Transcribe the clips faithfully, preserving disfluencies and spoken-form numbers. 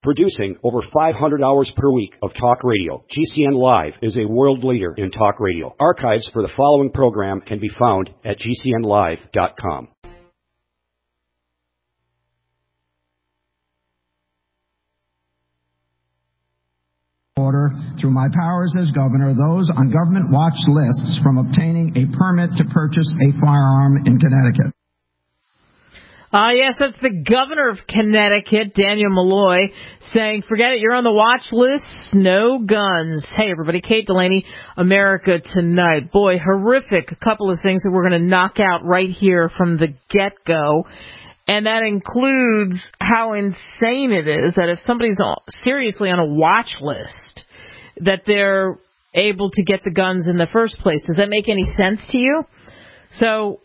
Producing over five hundred hours per week of talk radio, G C N Live is a world leader in talk radio. Archives for the following program can be found at G C N live dot com. Order through my powers as governor those on government watch lists from obtaining a permit to purchase a firearm in Connecticut. Ah, uh, yes, that's the governor of Connecticut, Daniel Malloy, saying, forget it, you're on the watch list, no guns. Hey, everybody, Kate Delaney, America Tonight. Boy, horrific, a couple of things that we're going to knock out right here from the get-go. And that includes how insane it is that if somebody's seriously on a watch list, that they're able to get the guns in the first place. Does that make any sense to you? So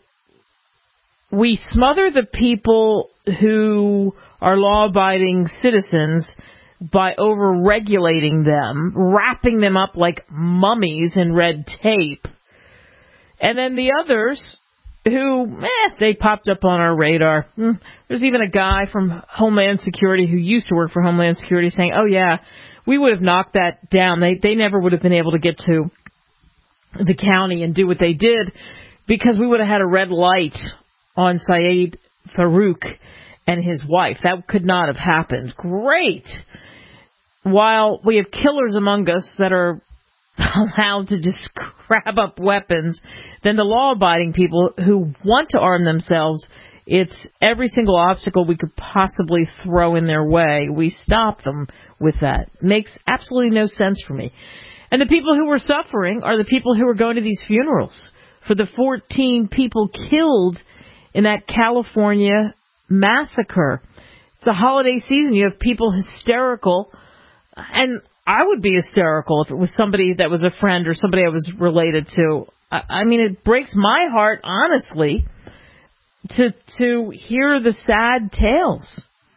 we smother the people who are law-abiding citizens by over-regulating them, wrapping them up like mummies in red tape. And then the others who, eh, they popped up on our radar. There's even a guy from Homeland Security who used to work for Homeland Security saying, oh, yeah, we would have knocked that down. They they never would have been able to get to the county and do what they did because we would have had a red light on Saeed Farouk and his wife. That could not have happened. Great. While we have killers among us that are allowed to just grab up weapons, then the law-abiding people who want to arm themselves, it's every single obstacle we could possibly throw in their way. We stop them with that. Makes absolutely no sense for me. And the people who were suffering are the people who are going to these funerals for the fourteen people killed in that California massacre. It's a holiday season. You have people hysterical, and I would be hysterical if it was somebody that was a friend or somebody I was related to. I, I mean, it breaks my heart, honestly, to to hear the sad tales.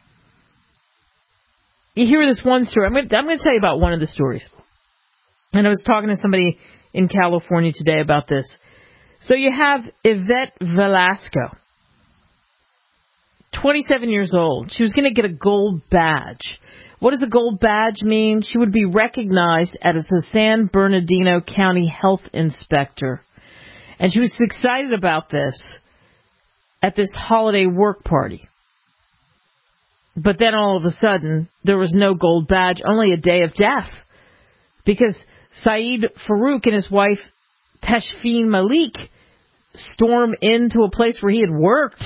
You hear this one story. I'm going I'm going to tell you about one of the stories. And I was talking to somebody in California today about this. So you have Yvette Velasco, twenty-seven years old. She was going to get a gold badge. What does a gold badge mean? She would be recognized as a San Bernardino County health inspector. And she was excited about this at this holiday work party. But then all of a sudden, there was no gold badge, only a day of death. Because Saeed Farouk and his wife, Tashfeen Malik, storm into a place where he had worked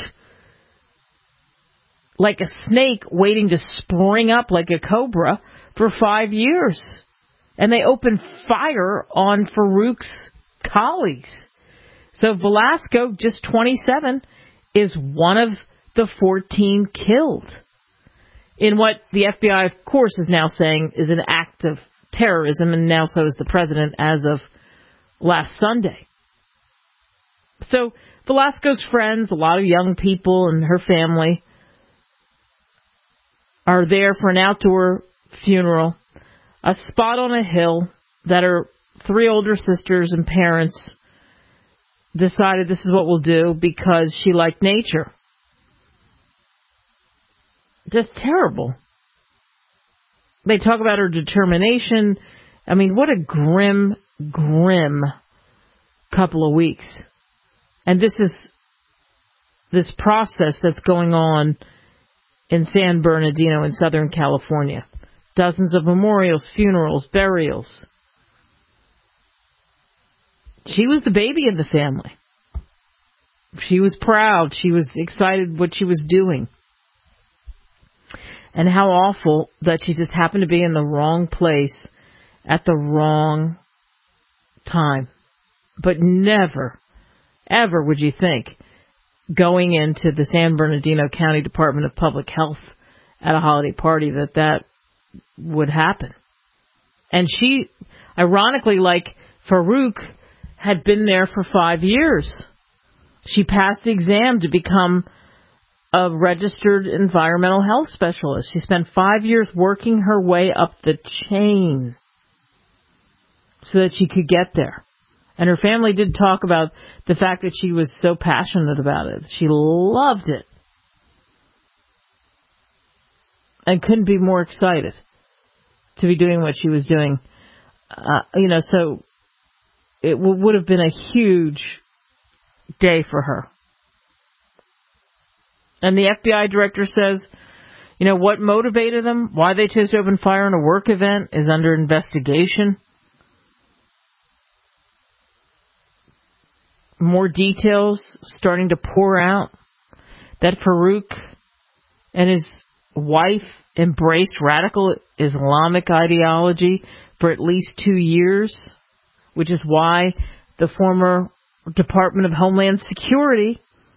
like a snake waiting to spring up like a cobra for five years. And they opened fire on Farouk's colleagues. So Velasco, just twenty-seven, is one of the fourteen killed in what the F B I, of course, is now saying is an act of terrorism, and now so is the president as of last Sunday. So Velasco's friends, a lot of young people and her family, are there for an outdoor funeral, a spot on a hill that her three older sisters and parents decided this is what we'll do because she liked nature. Just terrible. They talk about her determination. I mean, what a grim, grim couple of weeks. And this is this process that's going on in San Bernardino in Southern California. Dozens of memorials, funerals, burials. She was the baby in the family. She was proud. She was excited what she was doing. And how awful that she just happened to be in the wrong place at the wrong time. But never, ever would you think going into the San Bernardino County Department of Public Health at a holiday party that that would happen. And she, ironically, like Farouk, had been there for five years. She passed the exam to become a registered environmental health specialist. She spent five years working her way up the chain so that she could get there. And her family did talk about the fact that she was so passionate about it. She loved it. and couldn't be more excited to be doing what she was doing. Uh, you know, so it w- would have been a huge day for her. And the F B I director says, you know, what motivated them, why they chose to open fire on a work event is under investigation. More details starting to pour out that Farouk and his wife embraced radical Islamic ideology for at least two years, which is why the former Department of Homeland Security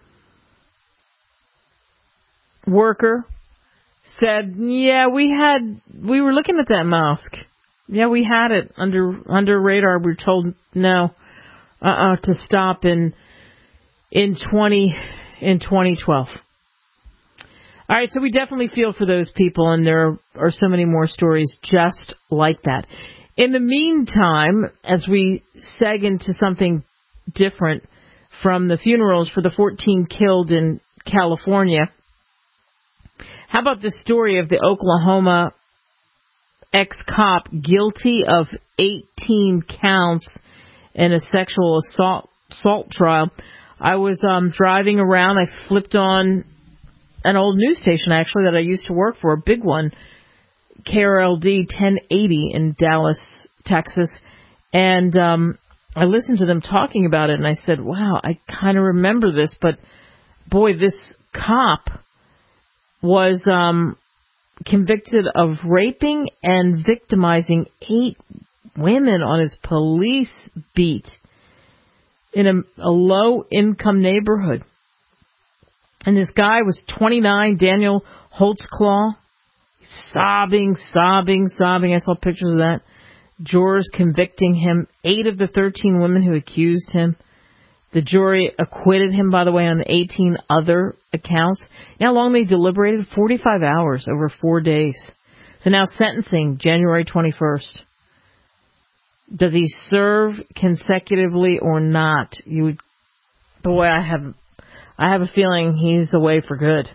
worker said, yeah, we had, we were looking at that mosque. Yeah, we had it under, under radar. We were told no, uh-uh, to stop in, in twenty, in twenty twelve. All right, so we definitely feel for those people, and there are so many more stories just like that. In the meantime, as we seg into something different from the funerals for the fourteen killed in California, how about the story of the Oklahoma ex-cop guilty of eighteen counts in a sexual assault, assault trial? I was um, driving around. I flipped on an old news station, actually, that I used to work for, a big one, K R L D ten eighty in Dallas, Texas. And um, I listened to them talking about it, and I said, wow, I kind of remember this, but boy, this cop was um, convicted of raping and victimizing eight women on his police beat in a, a low-income neighborhood. And this guy was twenty-nine, Daniel Holtzclaw, sobbing, sobbing, sobbing. I saw pictures of that. Jurors convicting him. Eight of the thirteen women who accused him. The jury acquitted him, by the way, on eighteen other accounts. You know how long they deliberated? forty-five hours over four days. So now sentencing, January twenty-first. Does he serve consecutively or not? You would, boy, I have, I have a feeling he's away for good.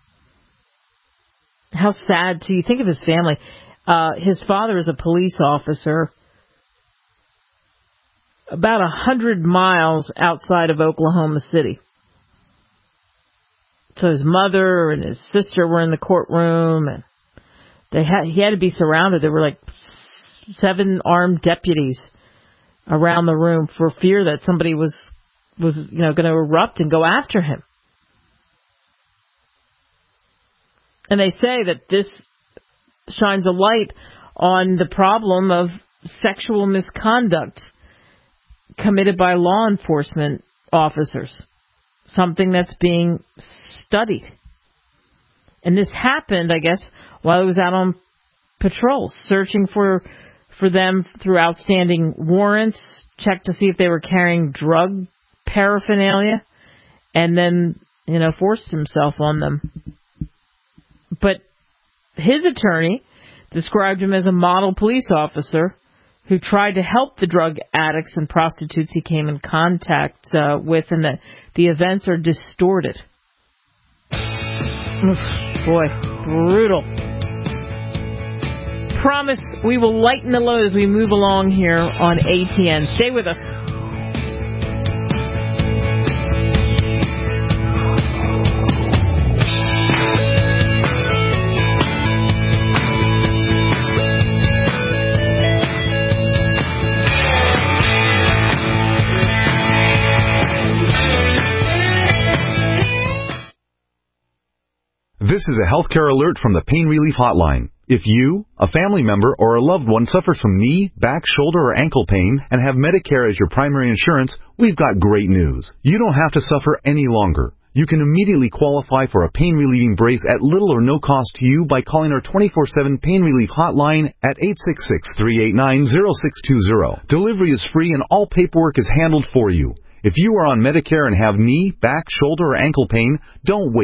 How sad to you think of his family. Uh, his father is a police officer about a hundred miles outside of Oklahoma City. So his mother and his sister were in the courtroom, and they had he had to be surrounded. There were like seven armed deputies around the room for fear that somebody was was you know going to erupt and go after him. And they say that this shines a light on the problem of sexual misconduct committed by law enforcement officers, something that's being studied. And this happened, I guess, while he was out on patrol, searching for for them through outstanding warrants, checked to see if they were carrying drug paraphernalia, and then, you know, forced himself on them. But his attorney described him as a model police officer who tried to help the drug addicts and prostitutes he came in contact uh, with, and that the events are distorted. Boy, brutal. Promise we will lighten the load as we move along here on A T N. Stay with us. This is a healthcare alert from the Pain Relief Hotline. If you, a family member, or a loved one suffers from knee, back, shoulder, or ankle pain and have Medicare as your primary insurance, we've got great news. You don't have to suffer any longer. You can immediately qualify for a pain-relieving brace at little or no cost to you by calling our twenty-four seven Pain Relief Hotline at eight six six, three eight nine, zero six two zero. Delivery is free and all paperwork is handled for you. If you are on Medicare and have knee, back, shoulder, or ankle pain, don't wait.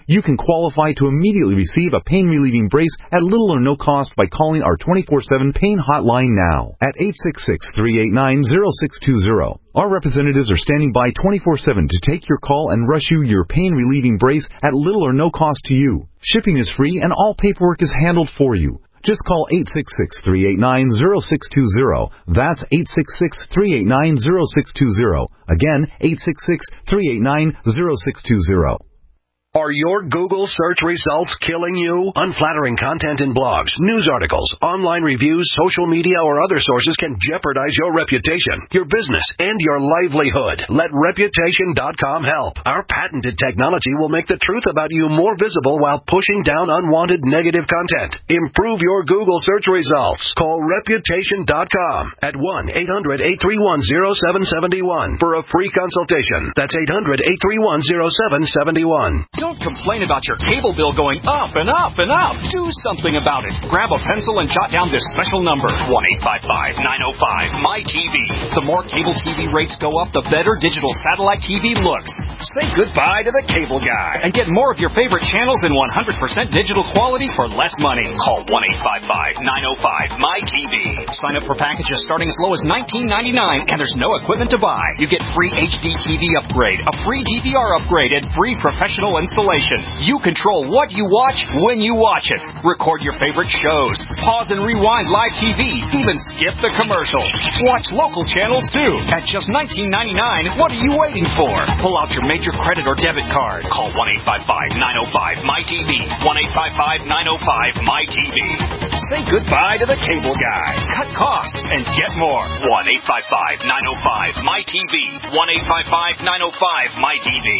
You can qualify to immediately receive a pain-relieving brace at little or no cost by calling our twenty-four seven pain hotline now at eight six six, three eight nine, zero six two zero. Our representatives are standing by twenty-four seven to take your call and rush you your pain-relieving brace at little or no cost to you. Shipping is free and all paperwork is handled for you. Just call eight six six, three eight nine, zero six two zero. That's eight six six, three eight nine, zero six two zero. Again, eight six six, three eight nine, zero six two zero. Are your Google search results killing you? Unflattering content in blogs, news articles, online reviews, social media, or other sources can jeopardize your reputation, your business, and your livelihood. Let Reputation dot com help. Our patented technology will make the truth about you more visible while pushing down unwanted negative content. Improve your Google search results. Call Reputation dot com at one eight hundred, eight three one, zero seven seven one for a free consultation. That's eight hundred, eight three one, zero seven seven one. Don't complain about your cable bill going up and up and up. Do something about it. Grab a pencil and jot down this special number, one eight five five, nine oh five, M Y T V. The more cable T V rates go up, the better digital satellite T V looks. Say goodbye to the cable guy and get more of your favorite channels in one hundred percent digital quality for less money. Call one eight five five, nine oh five, M Y T V. Sign up for packages starting as low as nineteen ninety-nine, and there's no equipment to buy. You get free H D T V upgrade, a free D V R upgrade, and free professional installation. You control what you watch when you watch it. Record your favorite shows. Pause and rewind live T V. Even skip the commercials. Watch local channels too. At just nineteen ninety-nine, what are you waiting for? Pull out your major credit or debit card. Call one eight five five, nine oh five, M Y T V. one eight five five, nine oh five, M Y T V. Say goodbye to the cable guy. Cut costs and get more. one eight five five, nine oh five, M Y T V. one eight five five, nine oh five, M Y T V.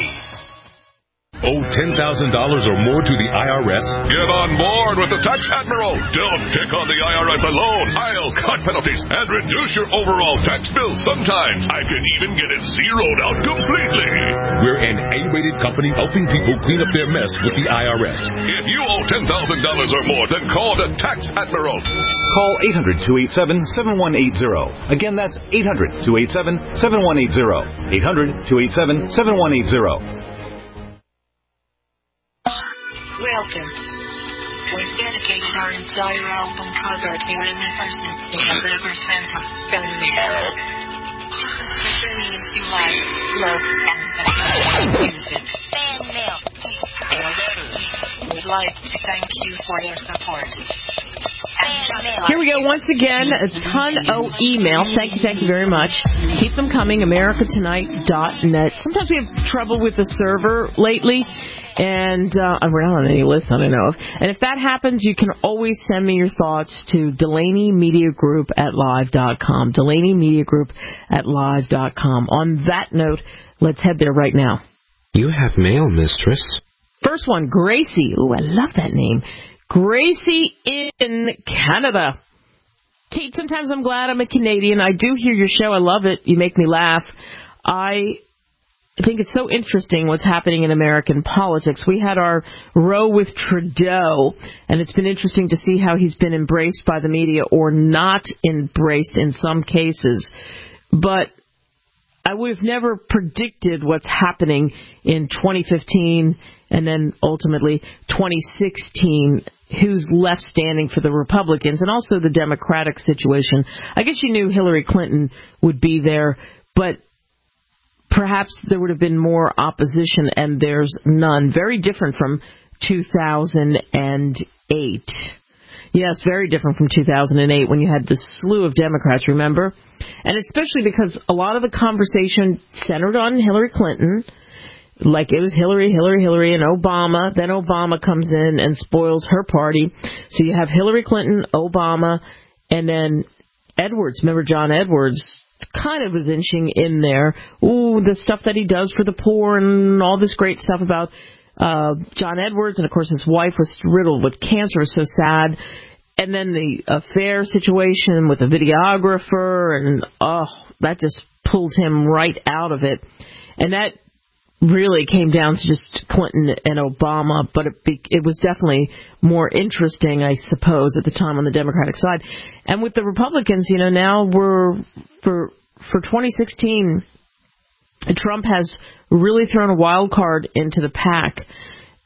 Owe ten thousand dollars or more to the I R S? Get on board with the Tax Admiral. Don't pick on the I R S alone. I'll cut penalties and reduce your overall tax bill. Sometimes I can even get it zeroed out completely. We're an A-rated company helping people clean up their mess with the I R S. If you owe ten thousand dollars or more, then call the Tax Admiral. Call eight hundred, two eight seven, seven one eight zero. Again, that's eight hundred, two eight seven, seven one eight zero. eight hundred, two eight seven, seven one eight zero. Welcome. We've dedicated our entire album cover to an person who has ever spent a family. The billions you like, love, and music. Fan mail. We'd like to thank you for your support. Here we go once again, a ton of emails. Thank you, thank you very much. Keep them coming, America Tonight dot net. Sometimes we have trouble with the server lately. And uh, we're not on any list that I know of. And if that happens, you can always send me your thoughts to Delaney Media Group at live dot com. Delaney Media Group at live dot com. On that note, let's head there right now. You have mail, mistress. First one, Gracie. Ooh, I love that name. Gracie in Canada. Kate, sometimes I'm glad I'm a Canadian. I do hear your show. I love it. You make me laugh. I... I think it's so interesting what's happening in American politics. We had our row with Trudeau, and it's been interesting to see how he's been embraced by the media or not embraced in some cases. But I would have never predicted what's happening in twenty fifteen and then ultimately twenty sixteen, who's left standing for the Republicans and also the Democratic situation. I guess you knew Hillary Clinton would be there, but perhaps there would have been more opposition, and there's none. Very different from two thousand eight. Yes, very different from two thousand eight when you had the slew of Democrats, remember? And especially because a lot of the conversation centered on Hillary Clinton, like it was Hillary, Hillary, Hillary, and Obama. Then Obama comes in and spoils her party. So you have Hillary Clinton, Obama, and then Edwards. Remember John Edwards? Kind of was inching in there. Ooh, the stuff that he does for the poor and all this great stuff about uh, John Edwards. And, of course, his wife was riddled with cancer. It was so sad. And then the affair situation with the videographer. And, oh, that just pulled him right out of it. And that really came down to just Clinton and Obama. But it, be, it was definitely more interesting, I suppose, at the time on the Democratic side. And with the Republicans, you know, now we're for for twenty sixteen, Trump has really thrown a wild card into the pack.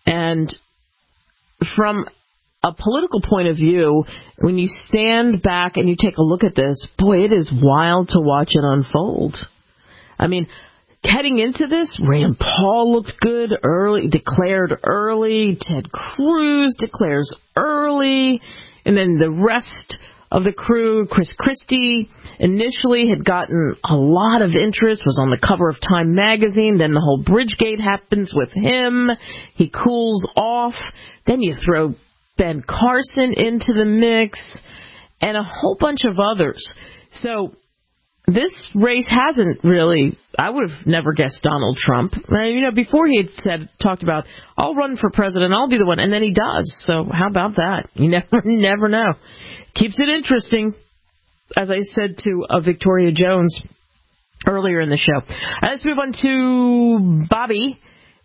And from a political point of view, when you stand back and you take a look at this, boy, it is wild to watch it unfold. I mean, heading into this, Rand Paul looked good early, declared early. Ted Cruz declares early. And then the rest of the crew, Chris Christie, initially had gotten a lot of interest, was on the cover of Time magazine. Then the whole Bridgegate happens with him. He cools off. Then you throw Ben Carson into the mix and a whole bunch of others. So this race hasn't really, I would have never guessed Donald Trump. You know, before he had said, talked about, I'll run for president, I'll be the one, and then he does. So how about that? You never, never know. Keeps it interesting, as I said to uh, Victoria Jones earlier in the show. Right, let's move on to Bobby.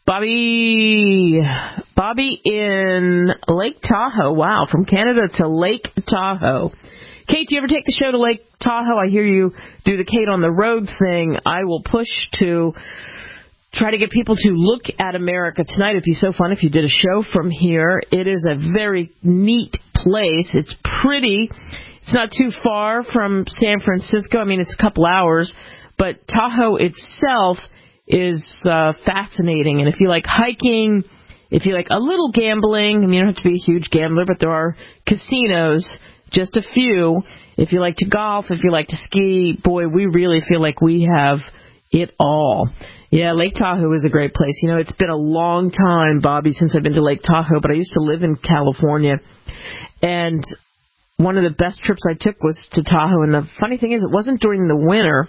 Bobby, Bobby in Lake Tahoe. Wow, from Canada to Lake Tahoe. Kate, do you ever take the show to Lake Tahoe? I hear you do the Kate on the Road thing. I will push to try to get people to look at America tonight. It'd be so fun if you did a show from here. It is a very neat place. It's pretty. It's not too far from San Francisco. I mean, it's a couple hours. But Tahoe itself is uh, fascinating. And if you like hiking, if you like a little gambling, I mean, you don't have to be a huge gambler, but there are casinos, just a few. If you like to golf, if you like to ski, boy, we really feel like we have it all. Yeah, Lake Tahoe is a great place. You know, it's been a long time, Bobby, since I've been to Lake Tahoe, but I used to live in California. And one of the best trips I took was to Tahoe. And the funny thing is, it wasn't during the winter.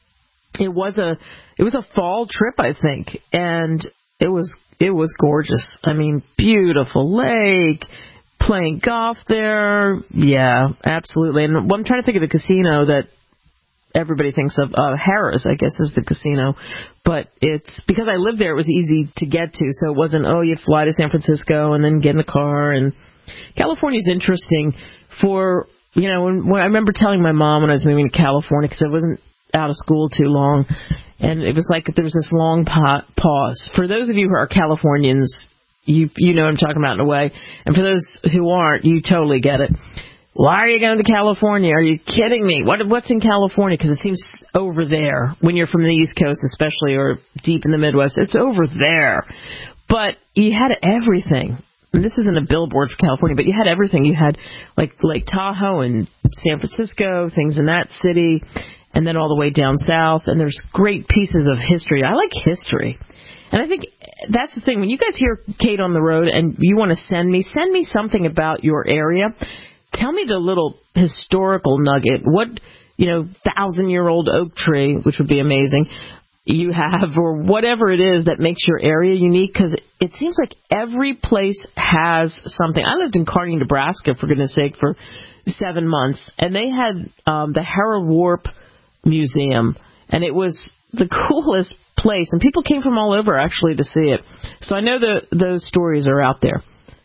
It was a it was a fall trip, I think, and it was it was gorgeous. I mean, beautiful lake, playing golf there. Yeah, absolutely. And I'm trying to think of the casino that everybody thinks of. Uh, Harrah's, I guess, is the casino. But it's because I lived there, it was easy to get to. So it wasn't, oh, you fly to San Francisco and then get in the car. And California's interesting for, you know, when, when I remember telling my mom when I was moving to California, because I wasn't out of school too long, and it was like there was this long pa- pause. For those of you who are Californians, you you know what I'm talking about in a way, and for those who aren't, you totally get it. Why are you going to California? Are you kidding me? What what's in California? Because it seems over there when you're from the East Coast, especially, or deep in the Midwest. It's over there, but you had everything. And this isn't a billboard for California, but you had everything. You had like Lake Tahoe and San Francisco, things in that city. And then all the way down south, and there's great pieces of history. I like history. And I think that's the thing. When you guys hear Kate on the Road and you want to send me, send me something about your area. Tell me the little historical nugget. What, you know, thousand-year-old oak tree, which would be amazing, you have, or whatever it is that makes your area unique, because it seems like every place has something. I lived in Kearney, Nebraska, for goodness sake, for seven months, and they had um, the Hera Warp Museum, and it was the coolest place, and people came from all over actually to see it. So I know that those stories are out there.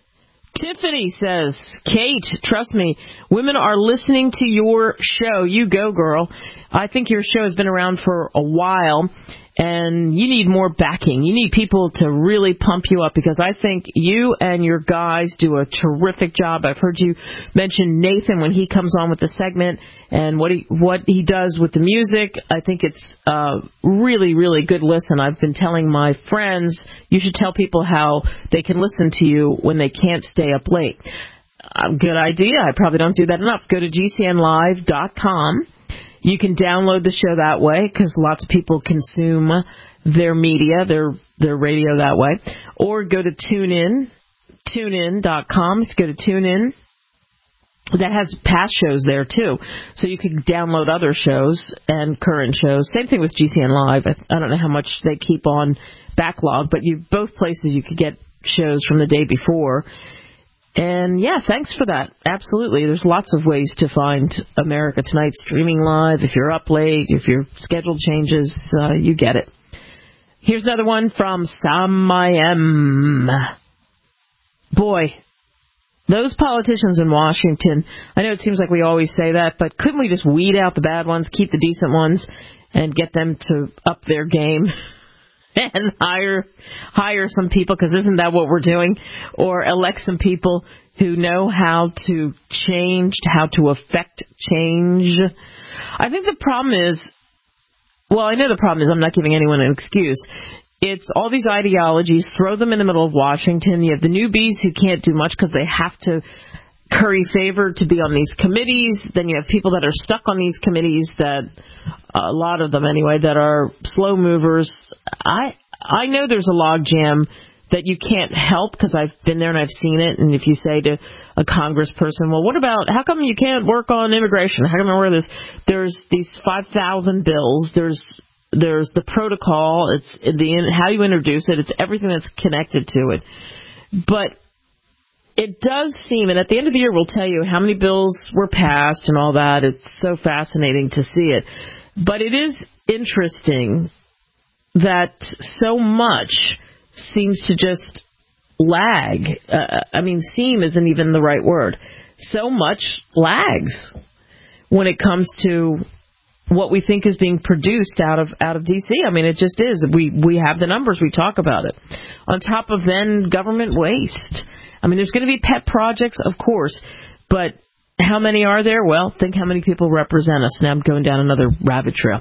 Tiffany says, Kate, trust me, women are listening to your show. You go, girl. I think your show has been around for a while, and you need more backing. You need people to really pump you up, because I think you and your guys do a terrific job. I've heard you mention Nathan when he comes on with the segment and what he what he does with the music. I think it's uh, really, really good listen. I've been telling my friends you should tell people how they can listen to you when they can't stay up late. Uh, good idea. I probably don't do that enough. Go to G C N live dot com. You can download the show that way, because lots of people consume their media, their their radio that way. Or go to TuneIn, tune in dot com. If you go to TuneIn, that has past shows there, too. So you can download other shows and current shows. Same thing with G C N Live. I, I don't know how much they keep on backlog, but you both places you could get shows from the day before. And, yeah, thanks for that. Absolutely. There's lots of ways to find America Tonight streaming live. If you're up late, if your schedule changes, uh, you get it. Here's another one from Samayem. Boy, those politicians in Washington, I know it seems like we always say that, but couldn't we just weed out the bad ones, keep the decent ones, and get them to up their game? and hire hire some people, because isn't that what we're doing? Or elect some people who know how to change, how to affect change. I think the problem is, well, I know the problem is I'm not giving anyone an excuse. It's all these ideologies, throw them in the middle of Washington. You have the newbies who can't do much because they have to curry favor to be on these committees. Then you have people that are stuck on these committees, that a lot of them anyway, that are slow movers. I I know there's a log jam that you can't help, because I've been there and I've seen it. And if you say to a congressperson, well, what about, how come you can't work on immigration? How come I wear this? There's these five thousand bills. There's there's the protocol. It's the how you introduce it. It's everything that's connected to it. But it does seem, and at the end of the year we'll tell you how many bills were passed and all that. It's so fascinating to see it. But it is interesting that so much seems to just lag. Uh, I mean, seem isn't even the right word. So much lags when it comes to what we think is being produced out of out of D C. I mean, it just is. We we have the numbers. We talk about it. On top of then government waste. I mean, there's going to be pet projects, of course, but how many are there? Well, think how many people represent us. Now I'm going down another rabbit trail.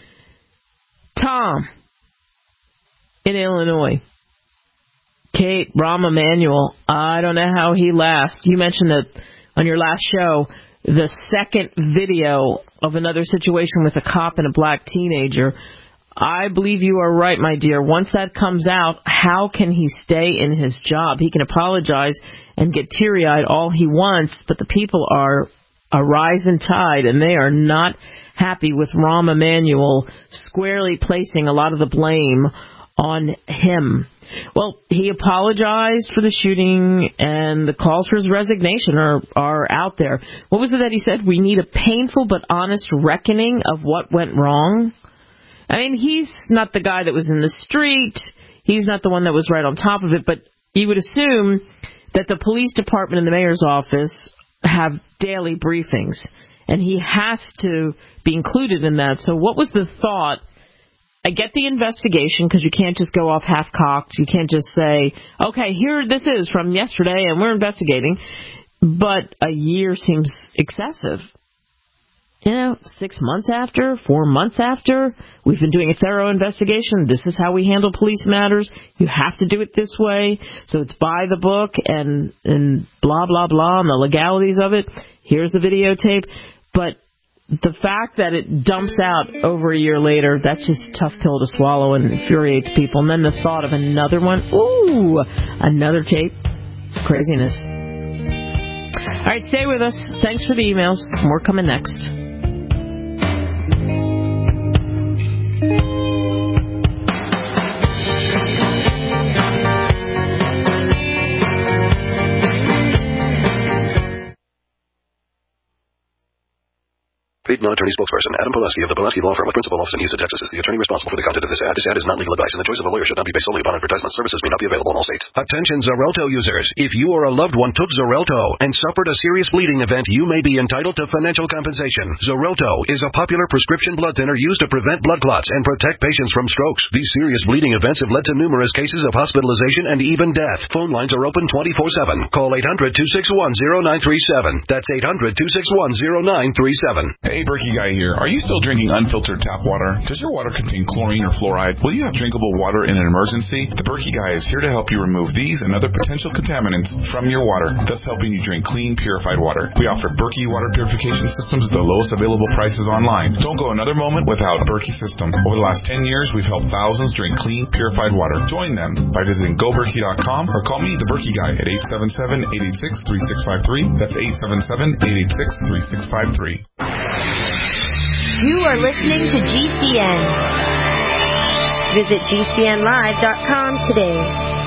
Tom in Illinois. Kate, Rahm Emanuel, I don't know how he lasts. You mentioned that on your last show, the second video of another situation with a cop and a black teenager. I believe you are right, my dear. Once that comes out, how can he stay in his job? He can apologize and get teary-eyed all he wants, but the people are a rising tide, and they are not happy with Rahm Emanuel squarely placing a lot of the blame on him. Well, he apologized for the shooting, and the calls for his resignation are, are out there. What was it that he said? We need a painful but honest reckoning of what went wrong. I mean, he's not the guy that was in the street. He's not the one that was right on top of it, but you would assume that the police department and the mayor's office have daily briefings, and he has to be included in that. So what was the thought? I get the investigation, because you can't just go off half-cocked. You can't just say, okay, here this is from yesterday, and we're investigating. But a year seems excessive. You know, six months after, four months after, we've been doing a thorough investigation. This is how we handle police matters. You have to do it this way. So it's by the book and, and blah, blah, blah, and the legalities of it. Here's the videotape. But the fact that it dumps out over a year later, that's just a tough pill to swallow and infuriates people. And then the thought of another one, ooh, another tape. It's craziness. All right, stay with us. Thanks for the emails. More coming next. Paid non-attorney spokesperson Adam Pulaski of the Pulaski Law Firm with principal office in Houston, Texas is the attorney responsible for the content of this ad. This ad is not legal advice, and the choice of a lawyer should not be based solely upon advertisement. Services may not be available in all states. Attention Xarelto users. If you or a loved one took Xarelto and suffered a serious bleeding event, you may be entitled to financial compensation. Xarelto is a popular prescription blood thinner used to prevent blood clots and protect patients from strokes. These serious bleeding events have led to numerous cases of hospitalization and even death. Phone lines are open twenty-four seven. Call eight hundred, two six one, zero nine three seven. That's eight hundred, two six one, zero nine three seven. Hey, Berkey Guy here. Are you still drinking unfiltered tap water? Does your water contain chlorine or fluoride? Will you have drinkable water in an emergency? The Berkey Guy is here to help you remove these and other potential contaminants from your water, thus helping you drink clean, purified water. We offer Berkey water purification systems at the lowest available prices online. Don't go another moment without a Berkey system. Over the last ten years, we've helped thousands drink clean, purified water. Join them by visiting go berkey dot com or call me, the Berkey Guy, at eight seven seven, eight eight six, three six five three. That's eight seven seven, eight eight six, three six five three. You are listening to G C N. Visit G C N live dot com today.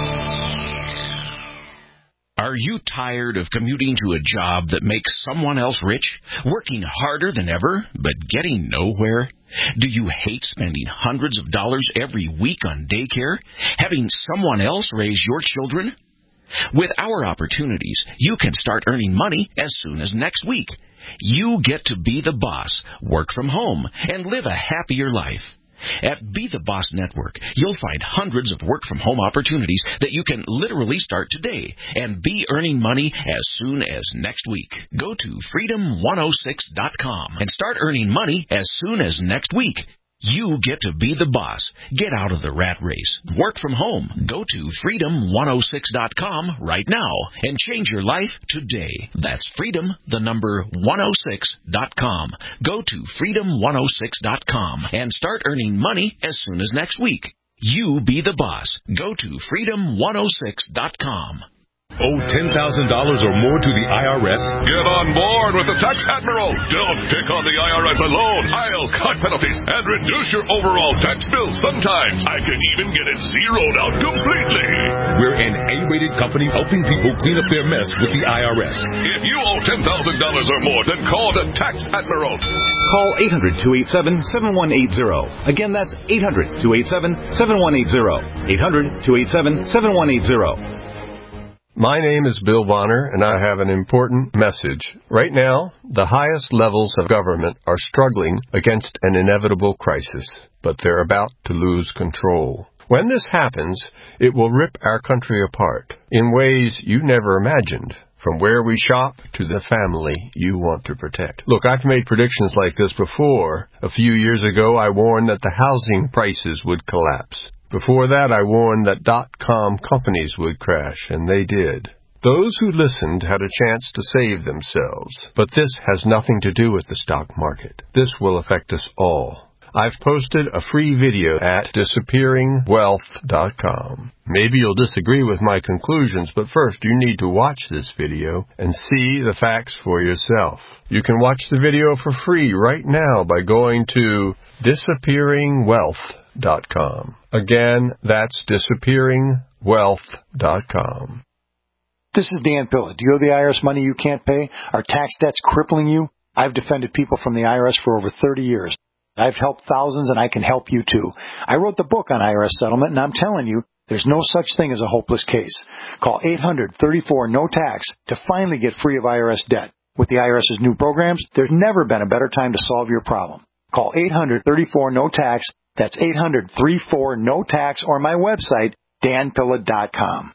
Are you tired of commuting to a job that makes someone else rich, working harder than ever, but getting nowhere? Do you hate spending hundreds of dollars every week on daycare, having someone else raise your children? With our opportunities, you can start earning money as soon as next week. You get to be the boss, work from home, and live a happier life. At Be the Boss Network, you'll find hundreds of work-from-home opportunities that you can literally start today and be earning money as soon as next week. Go to freedom one oh six dot com and start earning money as soon as next week. You get to be the boss. Get out of the rat race. Work from home. Go to freedom one oh six dot com right now and change your life today. That's freedom, the number one oh six dot com. Go to freedom one oh six dot com and start earning money as soon as next week. You be the boss. Go to freedom one oh six dot com. Owe ten thousand dollars or more to the I R S? Get on board with the Tax Admiral. Don't pick on the I R S alone. I'll cut penalties and reduce your overall tax bill. Sometimes I can even get it zeroed out completely. We're an A-rated company helping people clean up their mess with the I R S. If you owe ten thousand dollars or more, then call the Tax Admiral. Call eight hundred, two eight seven, seven one eight zero. Again, that's eight hundred, two eight seven, seven one eight zero. eight hundred, two eight seven, seven one eight zero. My name is Bill Bonner, and I have an important message. Right now, the highest levels of government are struggling against an inevitable crisis, but they're about to lose control. When this happens, it will rip our country apart in ways you never imagined, from where we shop to the family you want to protect. Look, I've made predictions like this before. A few years ago, I warned that the housing prices would collapse. Before that, I warned that dot-com companies would crash, and they did. Those who listened had a chance to save themselves. But this has nothing to do with the stock market. This will affect us all. I've posted a free video at disappearing wealth dot com. Maybe you'll disagree with my conclusions, but first you need to watch this video and see the facts for yourself. You can watch the video for free right now by going to disappearing wealth dot com. Again, that's disappearing wealth dot com. This is Dan Pilla. Do you owe the I R S money you can't pay? Are tax debts crippling you? I've defended people from the I R S for over thirty years. I've helped thousands, and I can help you too. I wrote the book on I R S settlement, and I'm telling you, there's no such thing as a hopeless case. Call eight hundred, thirty-four, no tax to finally get free of I R S debt. With the IRS's new programs, there's never been a better time to solve your problem. Call eight hundred, thirty-four, no tax. That's eight hundred, thirty-four, no tax, or my website, dan pilla dot com.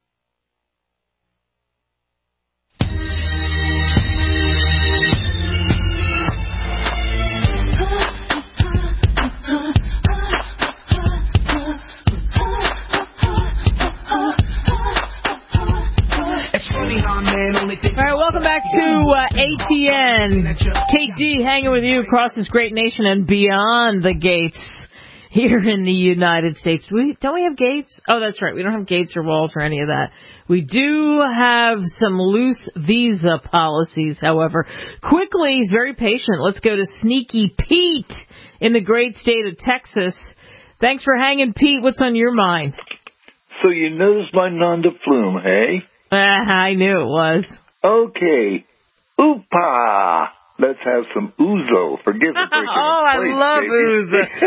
All right, welcome back to uh, A T N. Kate D hanging with you across this great nation and beyond the gates here in the United States. Do we, don't we have gates? Oh, that's right. We don't have gates or walls or any of that. We do have some loose visa policies, however. Quickly, he's very patient. Let's go to Sneaky Pete in the great state of Texas. Thanks for hanging, Pete. What's on your mind? So you noticed my Nanda Flume, hey? Uh, I knew it was. Okay. Oopa! Let's have some ouzo. Forgive the breaking Oh, I place, love baby. ouzo.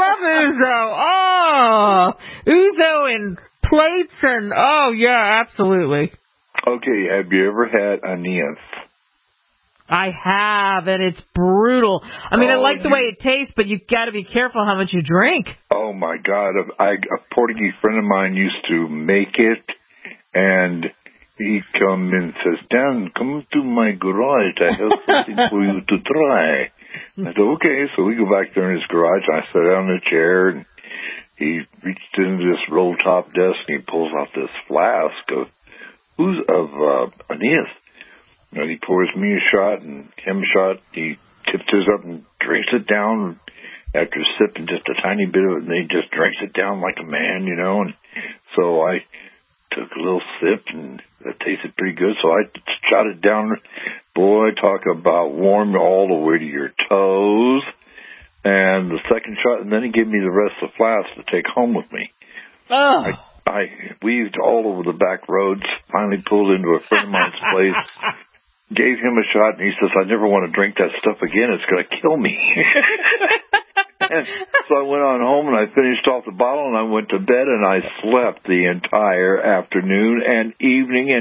I love ouzo. Oh, ouzo and plates and, oh, yeah, absolutely. Okay, have you ever had anise? I have, and it's brutal. I mean, oh, I like the way it tastes, but you got to be careful how much you drink. Oh, my God. I, a Portuguese friend of mine used to make it, and he come and says, Dan, come to my garage. I have something for you to try. I said, okay. So we go back there in his garage. I sat down in a chair, and he reached into this roll-top desk, and he pulls out this flask of, who's of uh, anise. And he pours me a shot and him a shot. He tips his up and drinks it down after sipping just a tiny bit of it, and he just drinks it down like a man, you know. And so I took a little sip, and it tasted pretty good, so I shot it down. Boy, talk about warm all the way to your toes. And the second shot, and then he gave me the rest of the flask to take home with me. Oh. I, I weaved all over the back roads, finally pulled into a friend of mine's place, gave him a shot, and he says, I never want to drink that stuff again. It's going to kill me. And so I went on home, and I finished off the bottle, and I went to bed, and I slept the entire afternoon and evening, and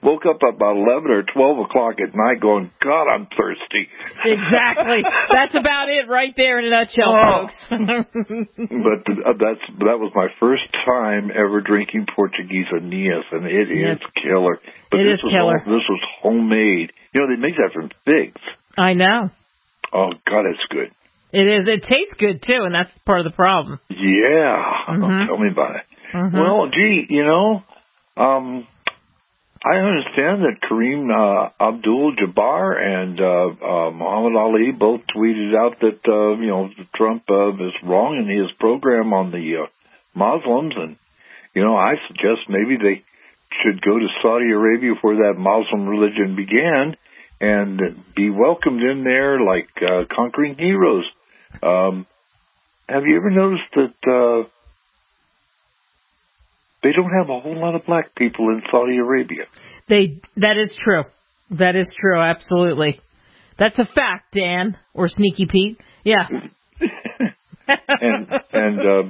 woke up about eleven or twelve o'clock at night going, God, I'm thirsty. Exactly. That's about it right there in a nutshell, oh. folks. But uh, that's that was my first time ever drinking Portuguese Aeneas, and it yes. is killer. But it this is was killer. All, this was homemade. You know, they make that from figs. I know. Oh, God, it's good. It is. It tastes good, too, and that's part of the problem. Yeah. Mm-hmm. Tell me about it. Mm-hmm. Well, gee, you know, um, I understand that Kareem uh, Abdul-Jabbar and uh, uh, Muhammad Ali both tweeted out that, uh, you know, Trump uh, is wrong in his program on the uh, Muslims. And, you know, I suggest maybe they should go to Saudi Arabia where that Muslim religion began and be welcomed in there like uh, conquering heroes. Um, have you ever noticed that uh, they don't have a whole lot of black people in Saudi Arabia? They that is true. That is true, absolutely. That's a fact, Dan, or Sneaky Pete. Yeah. and and uh,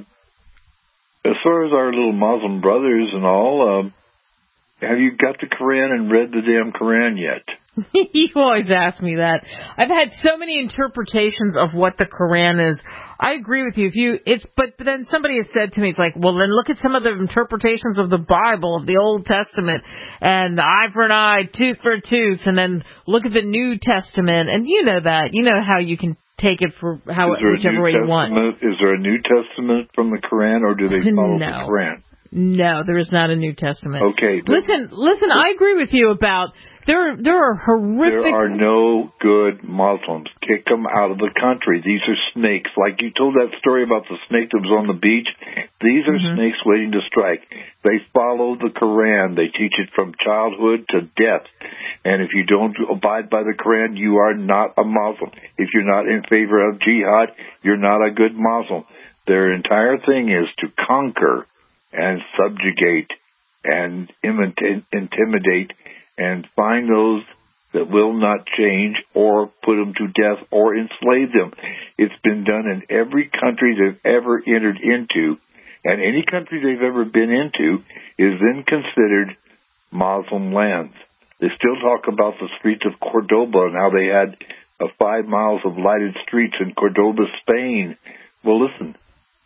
as far as our little Muslim brothers and all, um, have you got the Quran and read the damn Quran yet? You always ask me that. I've had so many interpretations of what the Quran is. I agree with you. If you, it's, but then somebody has said to me, it's like, well, then look at some of the interpretations of the Bible, of the Old Testament, and eye for an eye, tooth for a tooth, and then look at the New Testament, and you know that. You know how you can take it for how whichever way you want. Is there a New Testament from the Quran, or do they follow no. the Quran? No, there is not a New Testament. Okay. Listen, listen, I agree with you about there there are horrific... There are no good Muslims. Kick them out of the country. These are snakes. Like you told that story about the snake that was on the beach. These are mm-hmm. snakes waiting to strike. They follow the Quran. They teach it from childhood to death. And if you don't abide by the Quran, you are not a Muslim. If you're not in favor of jihad, you're not a good Muslim. Their entire thing is to conquer and subjugate and intimidate and find those that will not change or put them to death or enslave them. It's been done in every country they've ever entered into, and any country they've ever been into is then considered Muslim lands. They still talk about the streets of Cordoba and how they had uh, five miles of lighted streets in Cordoba, Spain. Well, listen,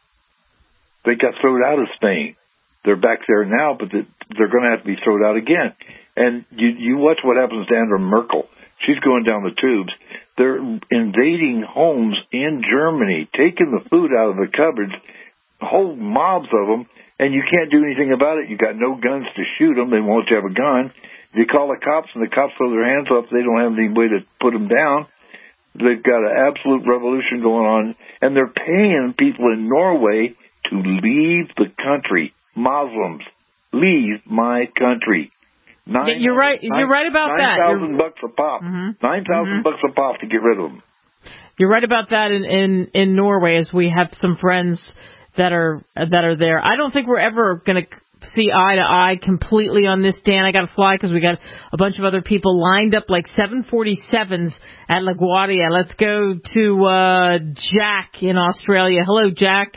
they got thrown out of Spain. They're back there now, but they're going to have to be thrown out again. And you, you watch what happens to Angela Merkel. She's going down the tubes. They're invading homes in Germany, taking the food out of the cupboards, whole mobs of them, and you can't do anything about it. You got no guns to shoot them. They won't have a gun. You call the cops, and the cops throw their hands up. They don't have any way to put them down. They've got an absolute revolution going on, and they're paying people in Norway to leave the country. Muslims, leave my country. Nine, you're right. Nine, you're right about nine that. Nine thousand bucks a pop. Mm-hmm. Nine thousand mm-hmm. bucks a pop to get rid of them. You're right about that in, in, in Norway, as we have some friends that are that are there. I don't think we're ever going to see eye to eye completely on this, Dan. I got to fly because we got a bunch of other people lined up like seven forty-sevens at LaGuardia. Let's go to uh, Jack in Australia. Hello, Jack.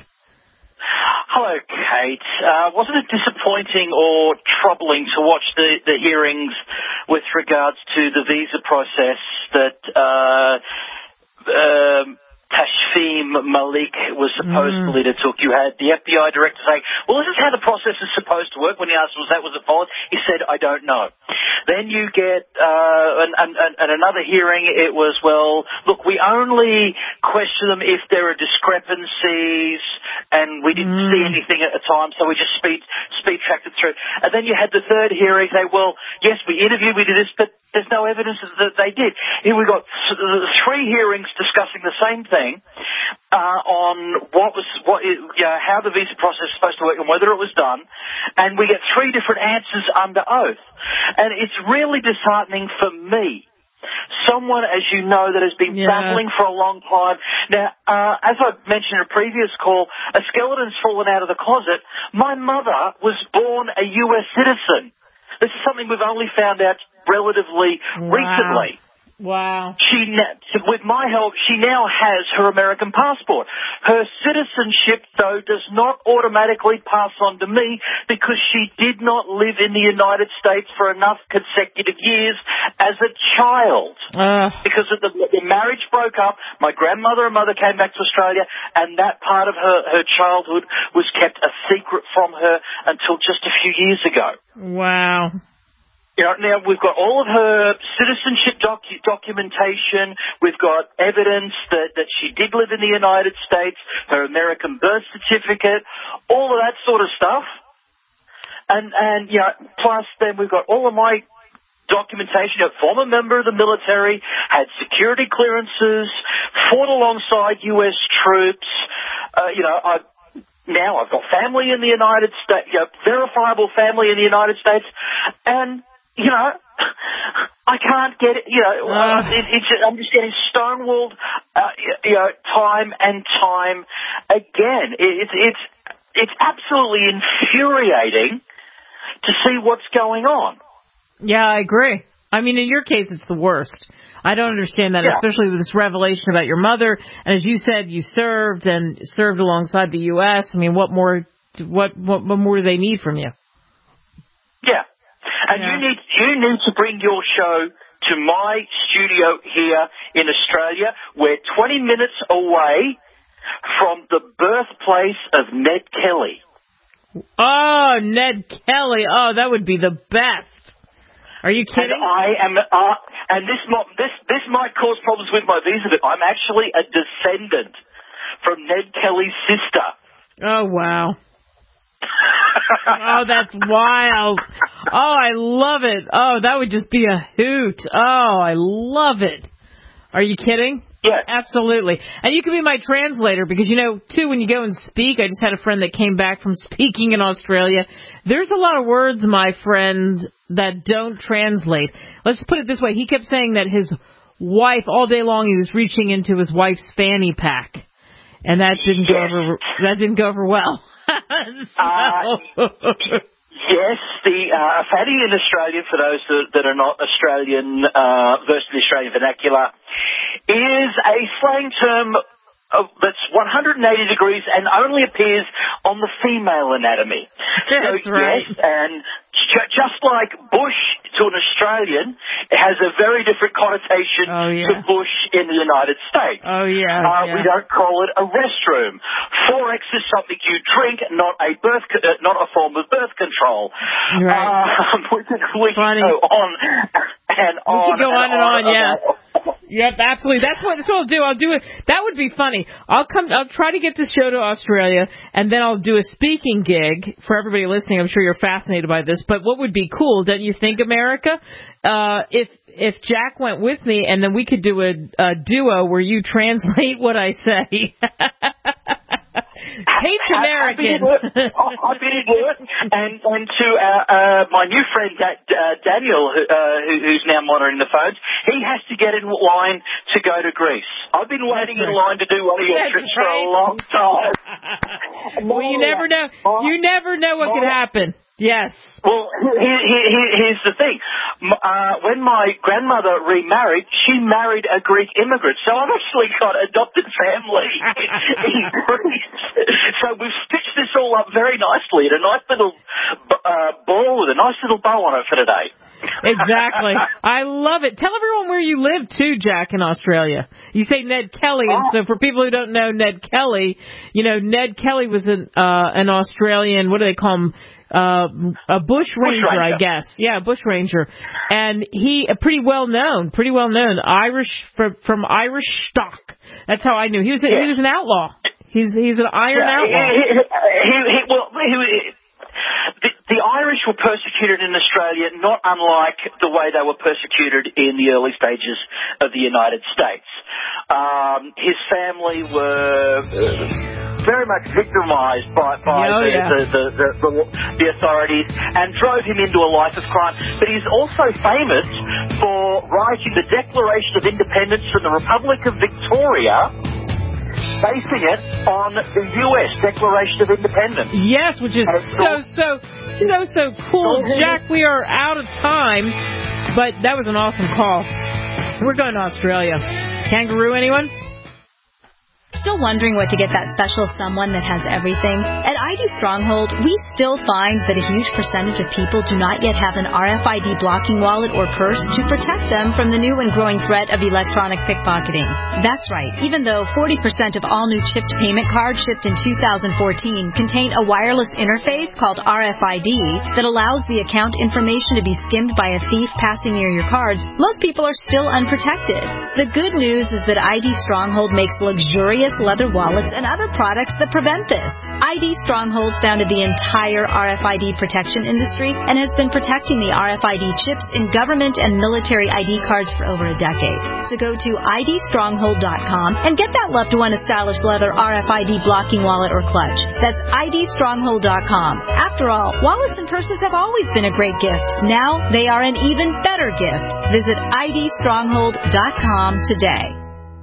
Hello, Kate. Uh, wasn't it disappointing or troubling to watch the, the hearings with regards to the visa process that uh, um, Tashfim Malik was supposedly mm. to took? You had the F B I director saying, well, this is how the process is supposed to work. When he asked, was that was it followed? He said, I don't know. Then you get uh, an, an, an another hearing. It was, well, look, we only question them if there are discrepancies, and we didn't mm. see anything at the time, so we just speed speed tracked it through. And then you had the third hearing. Say, well, yes, we interviewed, we did this, but there's no evidence that they did. Here we got three hearings discussing the same thing uh, on what was what you know, how the visa process is supposed to work and whether it was done, and we get three different answers under oath. And it's really disheartening for me, someone, as you know, that has been yes. battling for a long time. Now, uh, as I mentioned in a previous call, a skeleton's fallen out of the closet. My mother was born a U S citizen. This is something we've only found out relatively wow. recently. Wow. She, with my help, she now has her American passport. Her citizenship, though, does not automatically pass on to me because she did not live in the United States for enough consecutive years as a child. Uh. Because of the, the marriage broke up, my grandmother and mother came back to Australia, and that part of her, her childhood was kept a secret from her until just a few years ago. Wow. You know, now, we've got all of her citizenship docu- documentation. We've got evidence that, that she did live in the United States, her American birth certificate, all of that sort of stuff. And, and you know, plus then we've got all of my documentation. You know, former member of the military, had security clearances, fought alongside U S troops. Uh, you know, I, now I've got family in the United States, you know, verifiable family in the United States, and you know, I can't get it, you know, uh, it, it's, I'm just getting stonewalled, uh, you know, time and time again. It, it's, it's, it's absolutely infuriating to see what's going on. Yeah, I agree. I mean, in your case, it's the worst. I don't understand that, yeah. Especially with this revelation about your mother. And as you said, you served and served alongside the U S. I mean, what more, what, what, what more do they need from you? Yeah. And yeah. you need you need to bring your show to my studio here in Australia. We're twenty minutes away from the birthplace of Ned Kelly. Oh, Ned Kelly. Oh, that would be the best. Are you kidding? And I am, uh, and this might, this this might cause problems with my visa, but I'm actually a descendant from Ned Kelly's sister. Oh, wow. Oh, that's wild. Oh, I love it. Oh, that would just be a hoot. Oh, I love it. Are you kidding? Yeah. Absolutely. And you can be my translator because, you know, too, when you go and speak, I just had a friend that came back from speaking in Australia. There's a lot of words, my friend, that don't translate. Let's put it this way. He kept saying that his wife, all day long, he was reaching into his wife's fanny pack. And that didn't go over, that didn't go over well. so. uh, yes, the uh, fanny in Australia, for those that, that are not Australian, uh, versed in the Australian vernacular, is a slang term of, that's one hundred eighty degrees and only appears on the female anatomy. That's so, right. Yes, and j- just like bush to an Australian, it has a very different connotation oh, yeah. to bush in the United States. Oh, yeah, uh, yeah. We don't call it a restroom. Forex is something you drink, not a birth, co- uh, not a form of birth control. Right. Uh, we can, we can go on and we on. We can go on and on, on yeah. about, Yep, absolutely. That's what, that's what I'll do. I'll do it. That would be funny. I'll come, I'll try to get this show to Australia, and then I'll do a speaking gig for everybody listening. I'm sure you're fascinated by this, but what would be cool, don't you think, America? Uh, if, if Jack went with me, and then we could do a, a duo where you translate what I say. Hates American. I've been in work, and, and to uh, uh, my new friend da- uh, Daniel, who, uh, who, who's now monitoring the phones, he has to get in line to go to Greece. I've been waiting right. in line to do one of your That's trips right. for a long time. Well, you never know. You never know what could happen. Yes. Well, here, here, here's the thing. Uh, when my grandmother remarried, she married a Greek immigrant. So I've actually got adopted family in Greece. So we've stitched this all up very nicely in a nice little uh, ball with a nice little bow on it for today. Exactly. I love it. Tell everyone where you live, too, Jack, in Australia. You say Ned Kelly, and so for people who don't know Ned Kelly, you know, Ned Kelly was an, uh, an Australian, what do they call him? Uh, a bush ranger, bush ranger, I guess. Yeah, bush ranger. And he, uh, pretty well known, pretty well known, Irish, from, from Irish stock. That's how I knew. He was, a, yeah. he was an outlaw. He's, he's an iron yeah, outlaw. He, he, he, he, well, he, he, the, the Irish were persecuted in Australia, not unlike the way they were persecuted in the early stages of the United States. Um, his family were uh, very much victimized by, by oh, the, yeah. the, the, the, the, the authorities and drove him into a life of crime. But he's also famous for writing the Declaration of Independence from the Republic of Victoria, basing it on the U S Declaration of Independence. Yes, which is so, so, so, so cool. Jack, we are out of time, but that was an awesome call. We're going to Australia. Kangaroo, anyone? Still wondering what to get that special someone that has everything? At I D Stronghold, we still find that a huge percentage of people do not yet have an R F I D blocking wallet or purse to protect them from the new and growing threat of electronic pickpocketing. That's right. Even though forty percent of all new chipped payment cards shipped in two thousand fourteen contain a wireless interface called R F I D that allows the account information to be skimmed by a thief passing near your cards, most people are still unprotected. The good news is that I D Stronghold makes luxurious leather wallets and other products that prevent this. I D Stronghold founded the entire R F I D protection industry and has been protecting the R F I D chips in government and military I D cards for over a decade. So go to I D stronghold dot com and get that loved one a stylish leather R F I D blocking wallet or clutch. That's I D stronghold dot com. After all, wallets and purses have always been a great gift. Now they are an even better gift. Visit I D stronghold dot com today.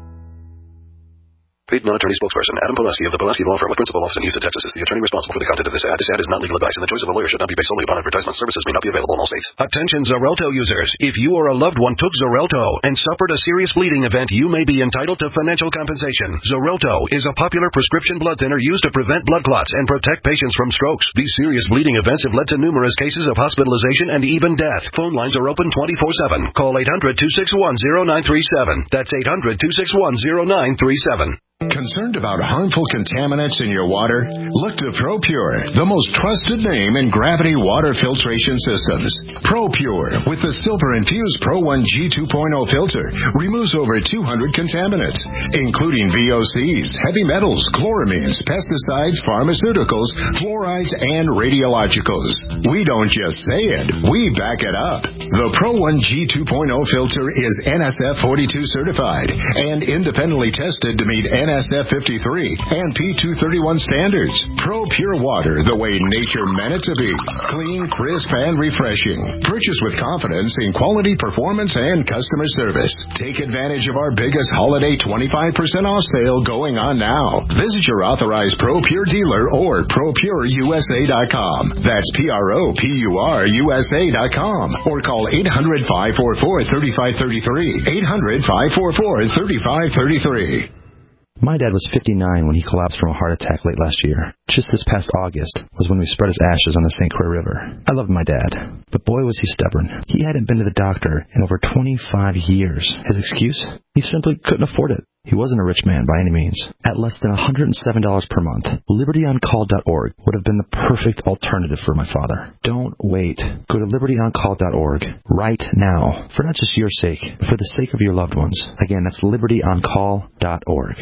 Paid non-attorney spokesperson Adam Pulaski of the Pulaski Law Firm with principal office in Houston, Texas is the attorney responsible for the content of this ad. This ad is not legal advice, and the choice of a lawyer should not be based solely upon advertisement. Services may not be available in all states. Attention Xarelto users. If you or a loved one took Xarelto and suffered a serious bleeding event, you may be entitled to financial compensation. Xarelto is a popular prescription blood thinner used to prevent blood clots and protect patients from strokes. These serious bleeding events have led to numerous cases of hospitalization and even death. Phone lines are open twenty-four seven. Call eight hundred, two six one, zero nine three seven. That's eight hundred, two six one, zero nine three seven. Concerned about harmful contaminants in your water? Look to ProPure, the most trusted name in gravity water filtration systems. ProPure, with the silver-infused Pro one G two point oh filter, removes over two hundred contaminants, including V O Cs, heavy metals, chloramines, pesticides, pharmaceuticals, fluorides, and radiologicals. We don't just say it, we back it up. The Pro one G two point oh filter is N S F forty-two certified and independently tested to meet N S F fifty-three and P two thirty-one standards. Pro Pure water the way nature meant it to be. Clean, crisp, and refreshing. Purchase with confidence in quality, performance, and customer service. Take advantage of our biggest holiday twenty-five percent off sale going on now. Visit your authorized Pro Pure dealer or pro pure U S A dot com. That's P R O P U R U S A dot com. Or call eight hundred, five four four, three five three three. eight hundred, five four four, three five three three. My dad was fifty-nine when he collapsed from a heart attack late last year. Just this past August was when we spread his ashes on the Saint Croix River. I loved my dad, but boy was he stubborn. He hadn't been to the doctor in over twenty-five years. His excuse? He simply couldn't afford it. He wasn't a rich man by any means. At less than one hundred seven dollars per month, liberty on call dot org would have been the perfect alternative for my father. Don't wait. Go to liberty on call dot org right now, for not just your sake, but for the sake of your loved ones. Again, that's liberty on call dot org.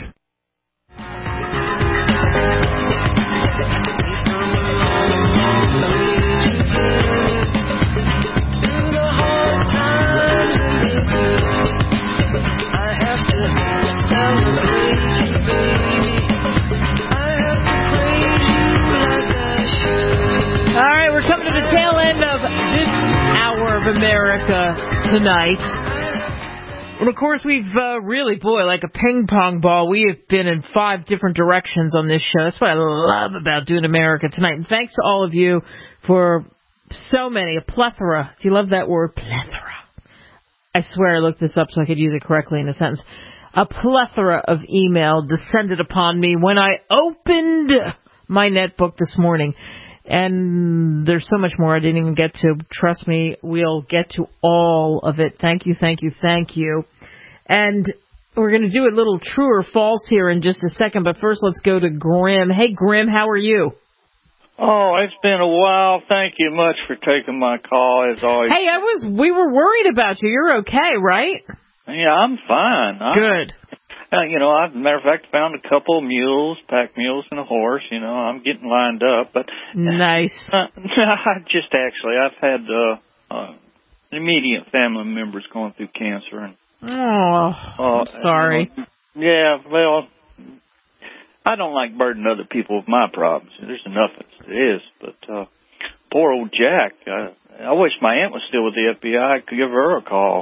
America tonight. And of course, we've uh, really, boy, like a ping pong ball, we have been in five different directions on this show. That's what I love about doing America Tonight. And thanks to all of you for so many, a plethora. Do you love that word, plethora? I swear I looked this up so I could use it correctly in a sentence. A plethora of email descended upon me when I opened my netbook this morning. And there's so much more I didn't even get to. Trust me, we'll get to all of it. Thank you, thank you, thank you. And we're going to do a little true or false here in just a second. But first, let's go to Grim. Hey, Grim, how are you? Oh, it's been a while. Thank you much for taking my call, as always. Hey, I was. We were worried about you. You're okay, right? Yeah, I'm fine. I, Good. Uh, you know, as a matter of fact, found a couple of mules, pack mules, and a horse. You know, I'm getting lined up. But nice. Uh, I just actually, I've had uh, uh, immediate family members going through cancer, and oh, uh, I'm sorry. You know, yeah, well, I don't like burdening other people with my problems. There's enough as it is, but uh, poor old Jack. I, I wish my aunt was still with the F B I. I could give her a call.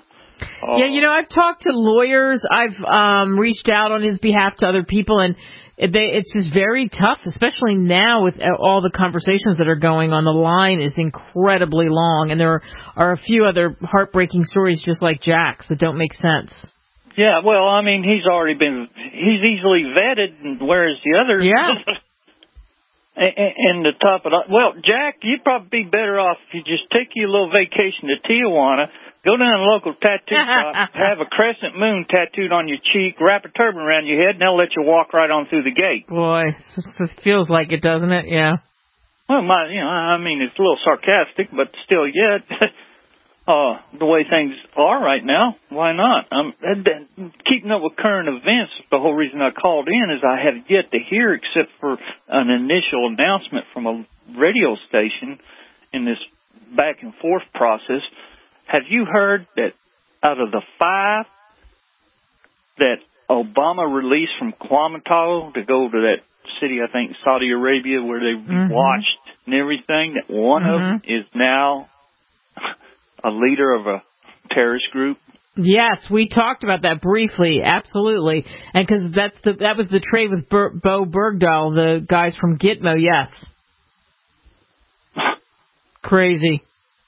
Yeah, you know, I've talked to lawyers. I've um, reached out on his behalf to other people, and it, they, it's just very tough, especially now with all the conversations that are going on. The line is incredibly long, and there are, are a few other heartbreaking stories just like Jack's that don't make sense. Yeah, well, I mean, he's already been, he's easily vetted, whereas the others... Yeah. and, and the top of it, well, Jack, you'd probably be better off if you just take you a little vacation to Tijuana. Go down to a local tattoo shop, have a crescent moon tattooed on your cheek, wrap a turban around your head, and they'll let you walk right on through the gate. Boy, it feels like it, doesn't it? Yeah. Well, my, you know, I mean, it's a little sarcastic, but still, yet, uh, the way things are right now, why not? Um, keeping up with current events, the whole reason I called in is I have yet to hear, except for an initial announcement from a radio station in this back and forth process. Have you heard that out of the five that Obama released from Kumamoto to go to that city, I think, Saudi Arabia, where they mm-hmm. watched and everything, that one mm-hmm. of them is now a leader of a terrorist group? Yes, we talked about that briefly, absolutely. And because that's the that was the trade with Ber- Bo Bergdahl, the guys from Gitmo, yes. Crazy.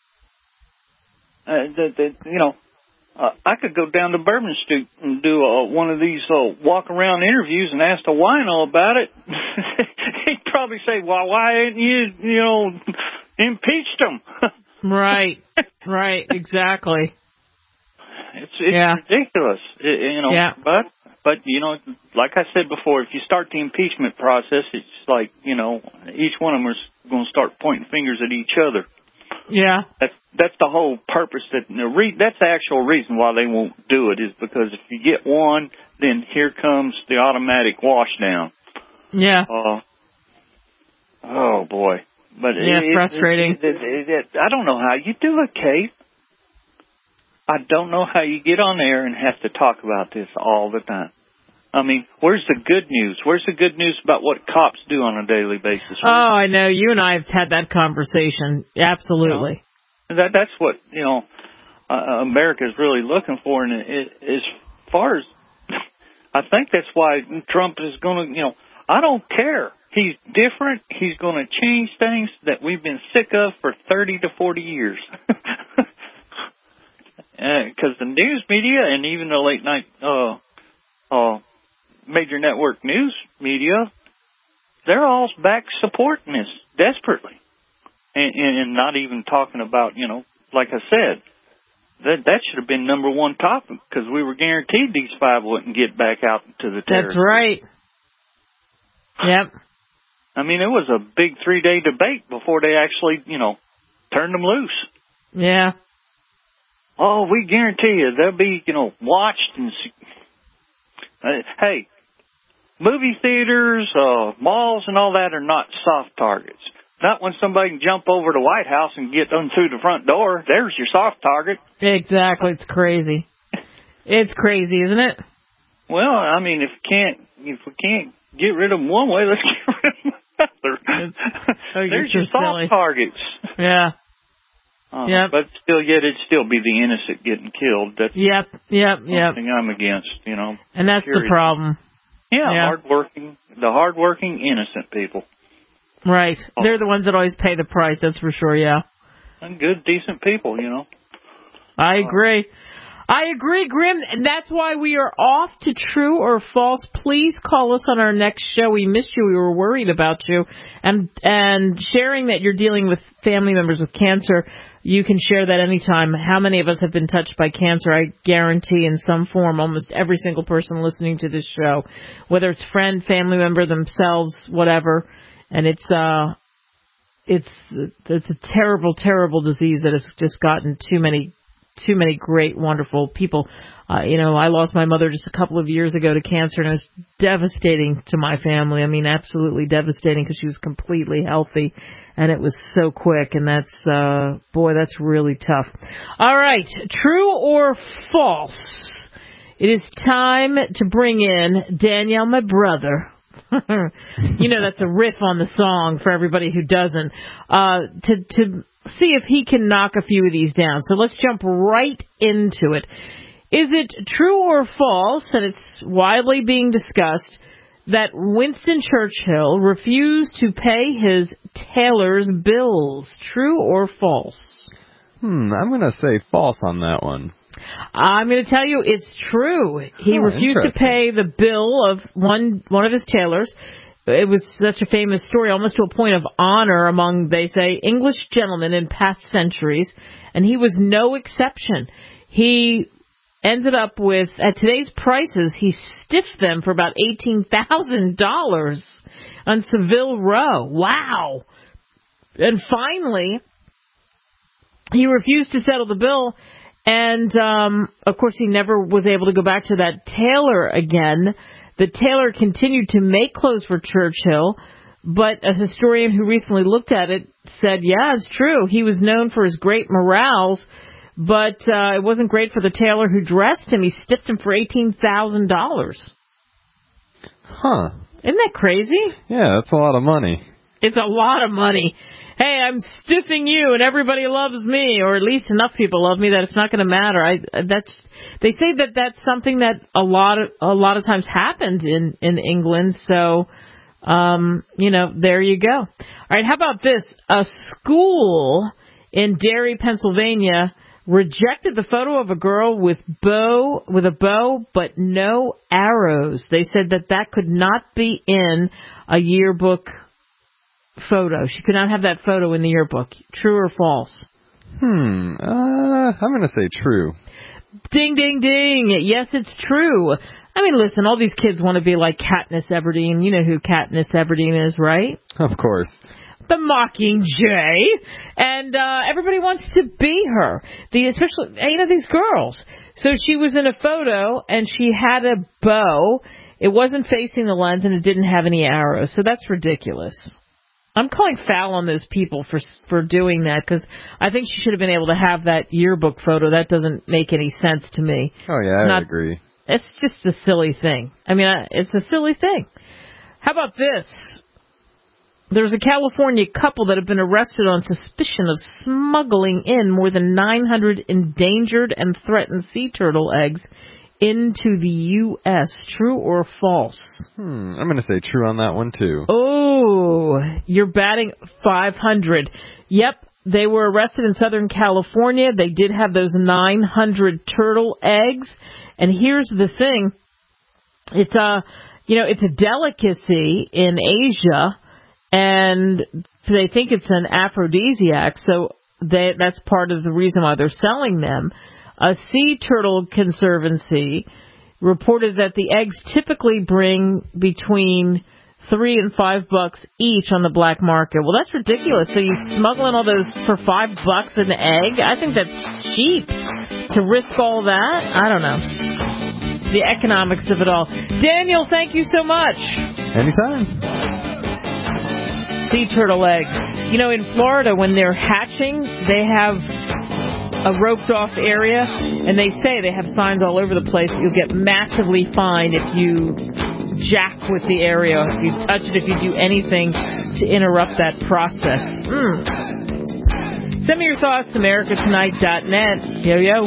Uh, the, the, you know, uh, I could go down to Bourbon Street and do uh, one of these uh, walk-around interviews and ask the wino about it. He'd probably say, well, why didn't you, you know, impeached them? Right, right, exactly. It's, it's yeah. ridiculous, it, you know, yeah. but, but, you know, like I said before, if you start the impeachment process, it's like, you know, each one of them is going to start pointing fingers at each other. Yeah. That's that's the whole purpose. That the re, that's the actual reason why they won't do it, is because if you get one, then here comes the automatic washdown. Yeah. Uh, oh boy. But yeah, it, frustrating. It, it, it, it, I don't know how you do it, Kate. I don't know how you get on there and have to talk about this all the time. I mean, where's the good news? Where's the good news about what cops do on a daily basis? Oh, I know. You and I have had that conversation. Absolutely. You know, that that's what, you know, uh, America's really looking for. And it, as far as, I think that's why Trump is going to, you know, I don't care. He's different. He's going to change things that we've been sick of for thirty to forty years. Because uh, the news media and even the late night, uh, uh, major network news media, they're all back supporting this desperately. And, and, and not even talking about, you know, like I said, that that should have been number one topic, because we were guaranteed these five wouldn't get back out to the terrorists. That's right. Yep. I mean, it was a big three-day debate before they actually, you know, turned them loose. Yeah. Oh, we guarantee you they'll be, you know, watched and... Uh, hey, movie theaters, uh, malls and all that are not soft targets. Not when somebody can jump over the White House and get them through the front door. There's your soft target. Exactly. It's crazy. It's crazy, isn't it? Well, I mean, if we can't, if we can't get rid of them one way, let's get rid of them another. Oh, There's so your soft silly. targets. Yeah. Uh, yep. But still, yet it'd still be the innocent getting killed. That's yep, yep, yep. something I'm against, you know. And that's Period. the problem. Yeah, yeah. hardworking, the hardworking, innocent people. Right. Oh. They're the ones that always pay the price, that's for sure, yeah. And good, decent people, you know. I agree. I agree, Grim, and that's why we are off to True or False. Please call us on our next show. We missed you. We were worried about you. And and sharing that you're dealing with family members with cancer, you can share that anytime. How many of us have been touched by cancer? I guarantee in some form almost every single person listening to this show, whether it's friend, family member, themselves, whatever. And it's uh, it's it's a terrible, terrible disease that has just gotten too many too many great, wonderful people. Uh, you know, I lost my mother just a couple of years ago to cancer, and it was devastating to my family. I mean, absolutely devastating, because she was completely healthy, and it was so quick, and that's, uh, boy, that's really tough. All right, true or false? It is time to bring in Daniel, my brother. You know, that's a riff on the song for everybody who doesn't, uh, to, to see if he can knock a few of these down. So let's jump right into it. Is it true or false, and it's widely being discussed, that Winston Churchill refused to pay his tailor's bills. True or false? Hmm, I'm going to say false on that one. I'm going to tell you it's true. He oh, refused to pay the bill of one one of his tailors. It was such a famous story, almost to a point of honor among, they say, English gentlemen in past centuries, and he was no exception. He ended up with, at today's prices, he stiffed them for about eighteen thousand dollars on Savile Row. Wow. And finally, he refused to settle the bill, and, um, of course, he never was able to go back to that tailor again. The tailor continued to make clothes for Churchill, but a historian who recently looked at it said, yeah, it's true. He was known for his great morals, but uh, it wasn't great for the tailor who dressed him. He stiffed him for eighteen thousand dollars. Huh. Isn't that crazy? Yeah, that's a lot of money. It's a lot of money. Hey, I'm stiffing you, and everybody loves me, or at least enough people love me that it's not going to matter. I that's they say that that's something that a lot of a lot of times happens in in England. So, um, you know, there you go. All right, how about this? A school in Derry, Pennsylvania, rejected the photo of a girl with bow with a bow but no arrows. They said that that could not be in a yearbook photo. She could not have that photo in the yearbook. True or false? Hmm. Uh, I'm going to say true. Ding, ding, ding. Yes, it's true. I mean, listen, all these kids want to be like Katniss Everdeen. You know who Katniss Everdeen is, right? Of course. The Mockingjay. And uh, everybody wants to be her. The especially, you know, these girls. So she was in a photo, and she had a bow. It wasn't facing the lens, and it didn't have any arrows. So that's ridiculous. I'm calling foul on those people for for doing that, because I think she should have been able to have that yearbook photo. That doesn't make any sense to me. Oh, yeah, I Not, agree. It's just a silly thing. I mean, it's a silly thing. How about this? There's a California couple that have been arrested on suspicion of smuggling in more than nine hundred endangered and threatened sea turtle eggs into the U S True or false? Hmm, I'm going to say true on that one, too. Oh, you're batting five hundred. Yep, they were arrested in Southern California. They did have those nine hundred turtle eggs. And here's the thing. It's a, you know, it's a delicacy in Asia, and they think it's an aphrodisiac, so they, that's part of the reason why they're selling them. A Sea Turtle Conservancy reported that the eggs typically bring between three and five bucks each on the black market. Well, that's ridiculous. So you smuggling all those for five bucks an egg? I think that's cheap. To risk all that? I don't know. The economics of it all. Daniel, thank you so much. Anytime. Sea turtle eggs. You know, in Florida, when they're hatching, they have a roped-off area, and they say they have signs all over the place. You'll get massively fined if you jack with the area, if you touch it, if you do anything to interrupt that process. Mm. Send me your thoughts, america tonight dot net. Yo, yo.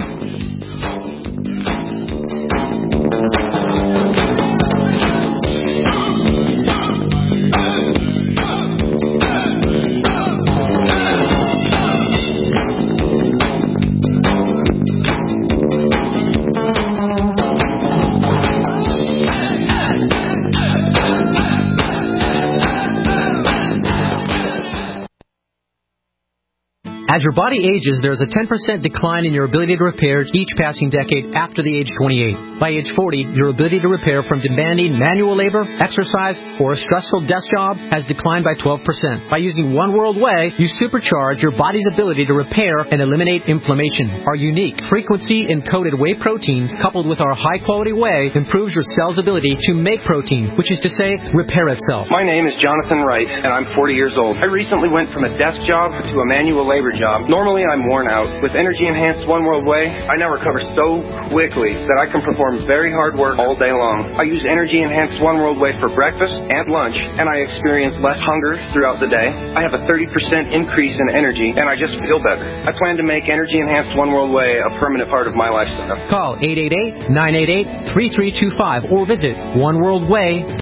As your body ages, there is a ten percent decline in your ability to repair each passing decade after the age twenty-eight. By age forty, your ability to repair from demanding manual labor, exercise, or a stressful desk job has declined by twelve percent. By using One World Whey, you supercharge your body's ability to repair and eliminate inflammation. Our unique frequency-encoded whey protein, coupled with our high-quality whey, improves your cell's ability to make protein, which is to say, repair itself. My name is Jonathan Wright, and I'm forty years old. I recently went from a desk job to a manual labor job. Normally, I'm worn out. With Energy Enhanced One World Whey, I now recover so quickly that I can perform very hard work all day long. I use Energy Enhanced One World Whey for breakfast and lunch, and I experience less hunger throughout the day. I have a thirty percent increase in energy, and I just feel better. I plan to make Energy Enhanced One World Whey a permanent part of my lifestyle. Call eight eight eight, nine eight eight, three three two five or visit one world whey